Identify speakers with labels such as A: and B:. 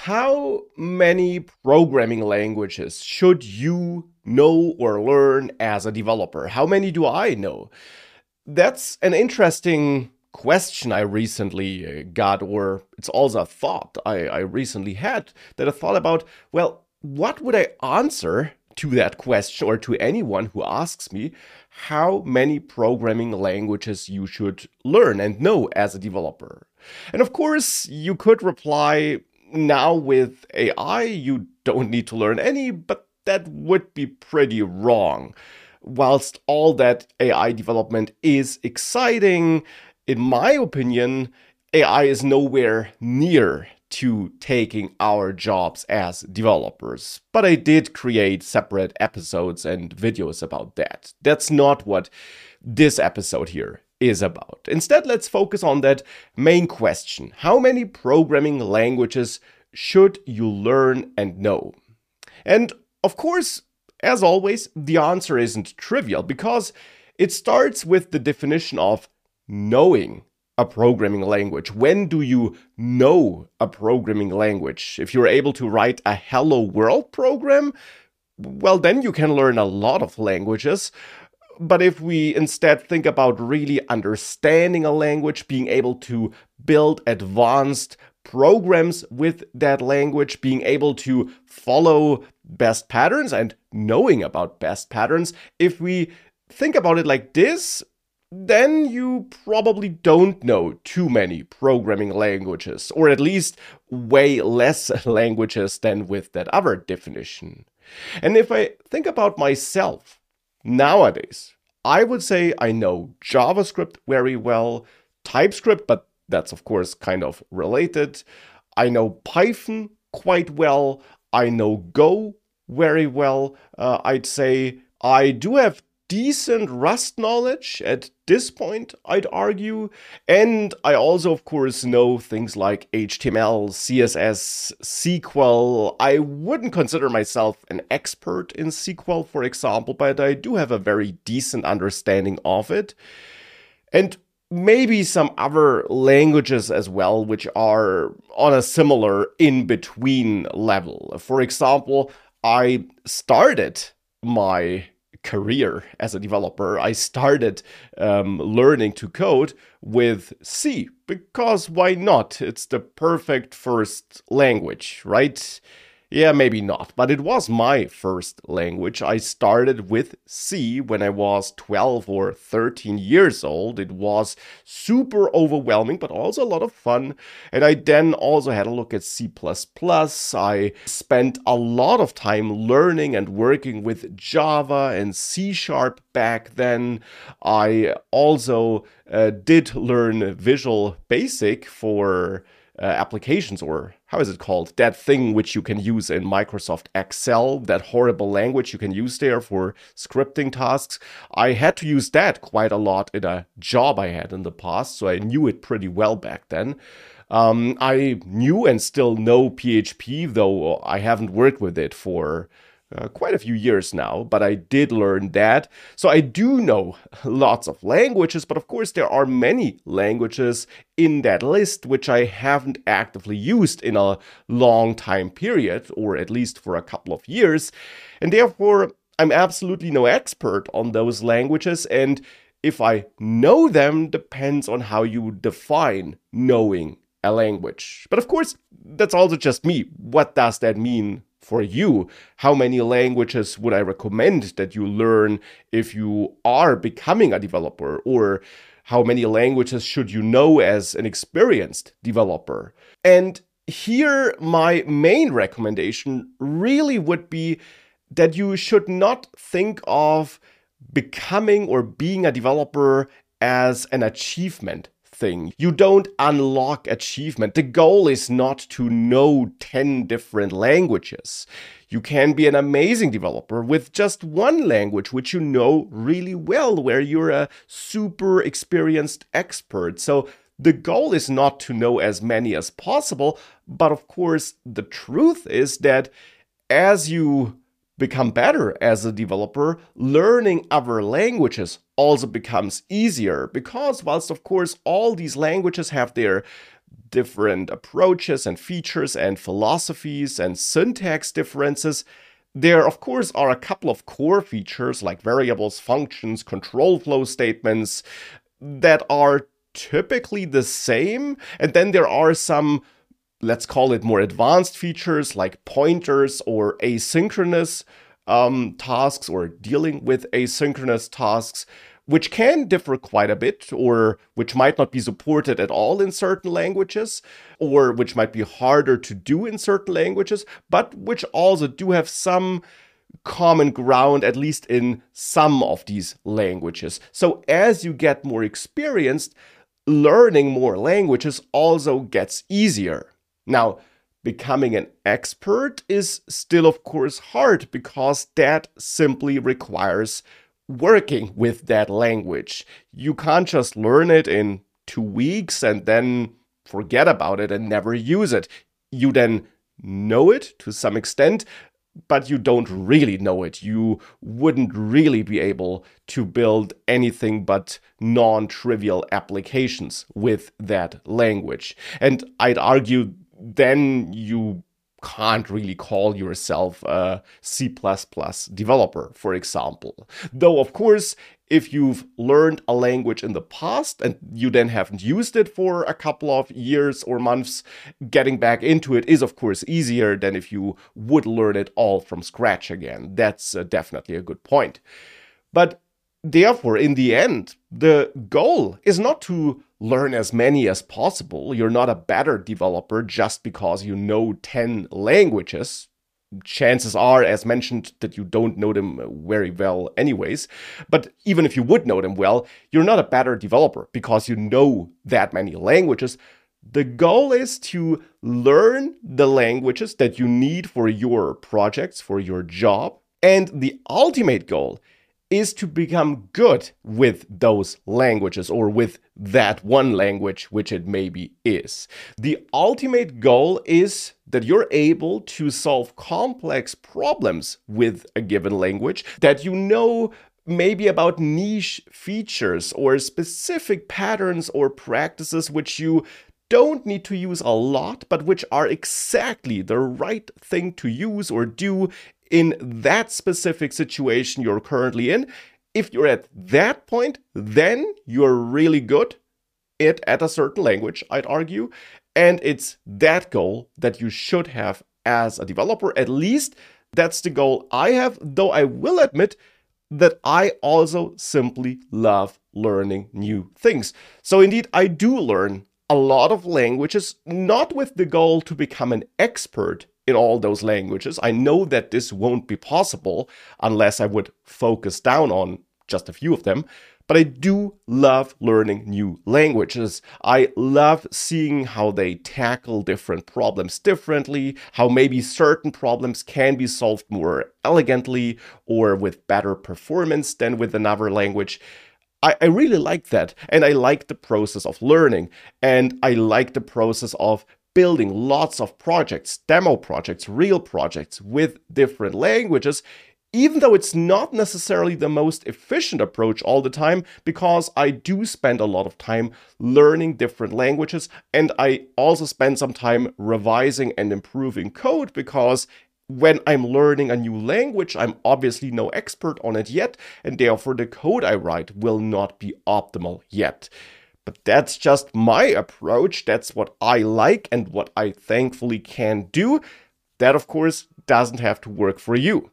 A: How many programming languages should you know or learn as a developer? How many do I know? That's an interesting question I recently got, or it's also a thought I recently had that I thought about. Well, what would I answer to that question or to anyone who asks me how many programming languages you should learn and know as a developer? And of course, you could reply, now with AI, you don't need to learn any, but that would be pretty wrong. Whilst all that AI development is exciting, in my opinion, AI is nowhere near to taking our jobs as developers. But I did create separate episodes and videos about that. That's not what this episode here is about. Instead, let's focus on that main question. How many programming languages should you learn and know? And of course, as always, the answer isn't trivial because it starts with the definition of knowing a programming language. When do you know a programming language? If you're able to write a Hello World program, well, then you can learn a lot of languages. But if we instead think about really understanding a language, being able to build advanced programs with that language, being able to follow best patterns and knowing about best patterns, if we think about it like this, then you probably don't know too many programming languages, or at least way less languages than with that other definition. And if I think about myself, nowadays, I would say I know JavaScript very well, TypeScript, but that's of course kind of related. I know Python quite well. I know Go very well. I'd say I do have decent Rust knowledge at this point, I'd argue. And I also, of course, know things like HTML, CSS, SQL. I wouldn't consider myself an expert in SQL, for example, but I do have a very decent understanding of it. And maybe some other languages as well, which are on a similar in-between level. For example, I started my career as a developer. I started learning to code with C, because why not? It's the perfect first language, right? Yeah, maybe not, but it was my first language. I started with C when I was 12 or 13 years old. It was super overwhelming, but also a lot of fun. And I then also had a look at C++. I spent a lot of time learning and working with Java and C# back then. I also did learn Visual Basic for applications, or how is it called? That thing which you can use in Microsoft Excel, that horrible language you can use there for scripting tasks. I had to use that quite a lot in a job I had in the past, so I knew it pretty well back then. I knew and still know PHP, though I haven't worked with it for quite a few years now, but I did learn that. So I do know lots of languages, but of course there are many languages in that list which I haven't actively used in a long time period, or at least for a couple of years. And therefore, I'm absolutely no expert on those languages, and if I know them depends on how you define knowing a language. But of course, that's also just me. What does that mean for you? How many languages would I recommend that you learn if you are becoming a developer? Or how many languages should you know as an experienced developer? And here, my main recommendation really would be that you should not think of becoming or being a developer as an achievement thing. You don't unlock achievement. The goal is not to know 10 different languages. You can be an amazing developer with just one language, which you know really well, where you're a super experienced expert. So the goal is not to know as many as possible, but of course, the truth is that as you become better as a developer, learning other languages also becomes easier, because whilst of course all these languages have their different approaches and features and philosophies and syntax differences, there, of course, are a couple of core features like variables, functions, control flow statements that are typically the same. And then there are some, let's call it more advanced features like pointers or asynchronous tasks or dealing with asynchronous tasks, which can differ quite a bit, or which might not be supported at all in certain languages, or which might be harder to do in certain languages, but which also do have some common ground, at least in some of these languages. So as you get more experienced, learning more languages also gets easier. Now, becoming an expert is still, of course, hard because that simply requires working with that language. You can't just learn it in 2 weeks and then forget about it and never use it. You then know it to some extent, but you don't really know it. You wouldn't really be able to build anything but non-trivial applications with that language. And I'd argue then you can't really call yourself a C++ developer, for example. Though, of course, if you've learned a language in the past and you then haven't used it for a couple of years or months, getting back into it is, of course, easier than if you would learn it all from scratch again. That's definitely a good point. But therefore, in the end, the goal is not to learn as many as possible. You're not a better developer just because you know 10 languages. Chances are, as mentioned, that you don't know them very well anyways. But even if you would know them well, you're not a better developer because you know that many languages. The goal is to learn the languages that you need for your projects, for your job. And the ultimate goal is to become good with those languages or with that one language, which it maybe is. The ultimate goal is that you're able to solve complex problems with a given language, that you know maybe about niche features or specific patterns or practices which you don't need to use a lot, but which are exactly the right thing to use or do in that specific situation you're currently in. If you're at that point, then you're really good at a certain language, I'd argue. And it's that goal that you should have as a developer. At least that's the goal I have, though I will admit that I also simply love learning new things. So indeed, I do learn a lot of languages, not with the goal to become an expert in all those languages. I know that this won't be possible unless I would focus down on just a few of them. But I do love learning new languages. I love seeing how they tackle different problems differently, how maybe certain problems can be solved more elegantly or with better performance than with another language. I really like that. And I like the process of learning. And I like the process of building lots of projects, demo projects, real projects with different languages, even though it's not necessarily the most efficient approach all the time, because I do spend a lot of time learning different languages, and I also spend some time revising and improving code, because when I'm learning a new language, I'm obviously no expert on it yet, and therefore the code I write will not be optimal yet. But that's just my approach. That's what I like and what I thankfully can do. That, of course, doesn't have to work for you.